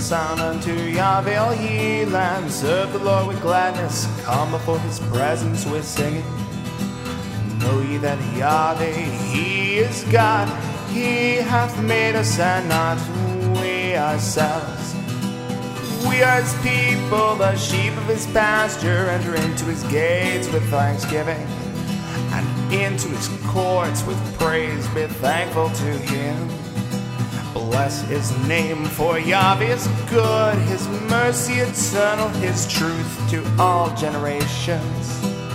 sound unto Yahweh, all ye lands. Serve the Lord with gladness, come before his presence with singing. Know ye that Yahweh, he is God. He hath made us and not we ourselves. We are his people, the sheep of his pasture. Enter into his gates with thanksgiving, and into his courts with praise. Be thankful to him. Bless his name, for Yahweh is good. His mercy eternal, his truth to all generations.